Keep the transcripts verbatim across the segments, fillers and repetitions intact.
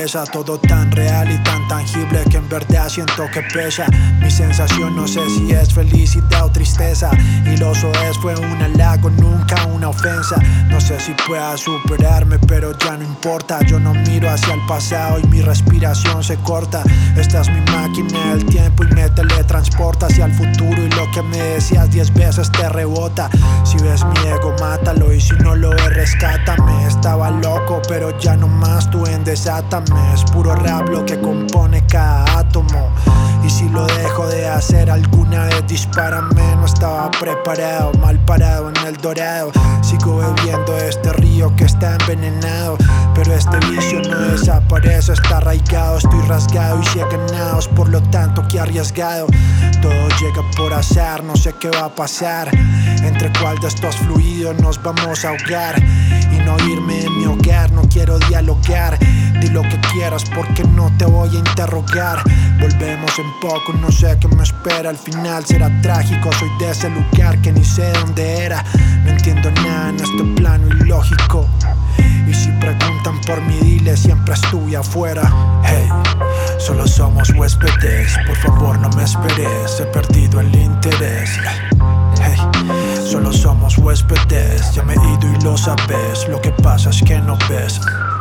cabeza. Todo tan real y tan tangible que en verdad siento que pesa. Mi sensación no sé si es felicidad o tristeza. Iluso es, fue un halago, nunca una ofensa. No sé si pueda superarme, pero ya no importa. Yo no miro hacia el pasado y mi respiración se corta. Esta es mi máquina del tiempo y me teletransporta hacia el futuro. Y lo que me decías diez veces te rebota. Si ves mi ego, mátalo, y si no lo ves, rescátame. Estaba loco, pero ya no más, tú en desátame. Es puro rap lo que compone cada átomo. Y si lo dejo de hacer alguna vez, dispárame. No estaba preparado, mal parado en el dorado. Sigo bebiendo este río que está envenenado, pero este vicio no desaparece, está arraigado. Estoy rasgado y si he ganado, por lo tanto que arriesgado. Todo llega por azar, no sé qué va a pasar. Entre cuál de estos fluidos nos vamos a ahogar. Y no irme en mi hogar, no quiero dialogar. Di lo que quieras porque no te voy a interrogar. Volvemos en poco, no sé qué me espera. Al final será trágico, soy de ese lugar que ni sé dónde era. No entiendo nada en este plano ilógico. Y si preguntan por mí, dile siempre estuve afuera. Hey, solo somos huéspedes, por favor no me esperes. He perdido el interés. Hey, solo somos huéspedes, ya me he ido y lo sabes. Lo que pasa es que no ves.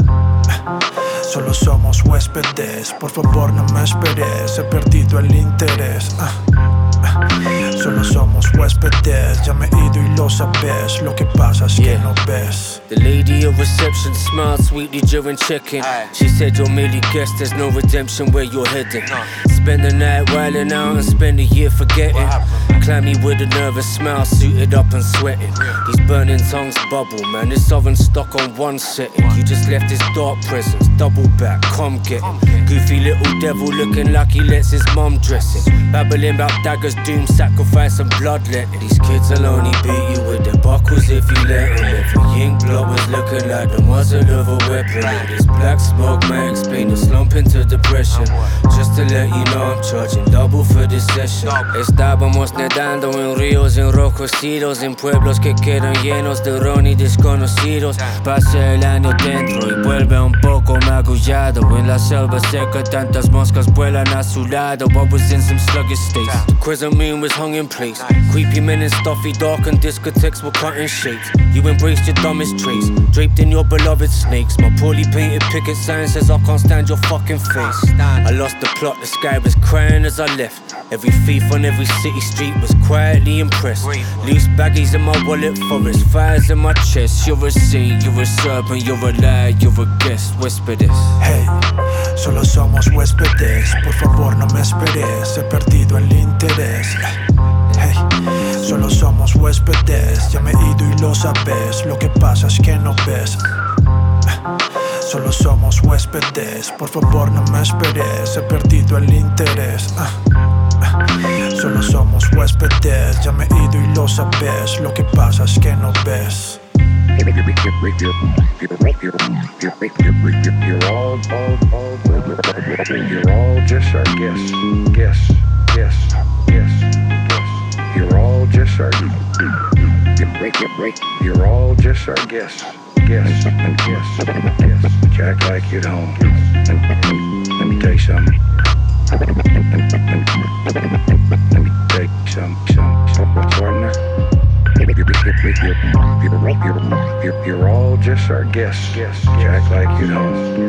Solo somos huéspedes, por favor no me esperes. He perdido el interés. Solo somos huéspedes, ya me he ido y lo sabes. Lo que pasa es que no ves. The lady of reception smiled sweetly during check-in. She said you're merely guest, there's no redemption where you're heading. Spend the night wilding out and spend a year forgetting. Clammy with a nervous smile, suited up and sweating. These burning tongues bubble, man, this oven stuck on one setting. You just left his dark presence, double back, come get him. Goofy little devil looking like he lets his mum dress him. Babbling about daggers, doom, sacrifice and bloodletting. These kids will only beat you with their buckles if you let them. Every ink blood was looking like the muzzle of a weapon. And this black smoke may explain the slump into depression. Just to let you know I'm charging double for this session. Estábamos nadando en ríos enrojecidos, en pueblos que quedan llenos de ron y desconocidos. Pasa el año dentro y vuelve un poco magullado. En la selva seca tantas moscas vuelan a su lado. I was in some sluggish states. The crescent moon was hung in place. Creepy men in stuffy dark and discotheques were cutting shapes. You embraced your dumbest traits, draped in your beloved snakes. My poorly painted picket sign says I can't stand your fucking face. I lost the plot, the sky was crying as I left. Every thief on every city street was quietly impressed. Loose baggies in my wallet, forest fires in my chest. You're a saint, you're a serpent, you're a liar, you're a guest. Whisper this. Hey, solo somos huéspedes, por favor no me esperes. He perdido el interés. Hey, solo somos huéspedes, ya me he ido y lo sabes. Lo que pasa es que no ves. Solo somos huéspedes, por favor no me esperes. He perdido el interés. Solo somos huéspedes, ya me he ido y lo sabes. Lo que pasa es que no ves. You're all, all, all, you're all just our guests, guests, guests, guests, guests. You're all just our, you're all just our guests, guests, and guests, guests. Jack like you at home. Let me tell you something. Let me tell you something, some partner. You're, you're, you're, you're all just our guests. Jack like you at home.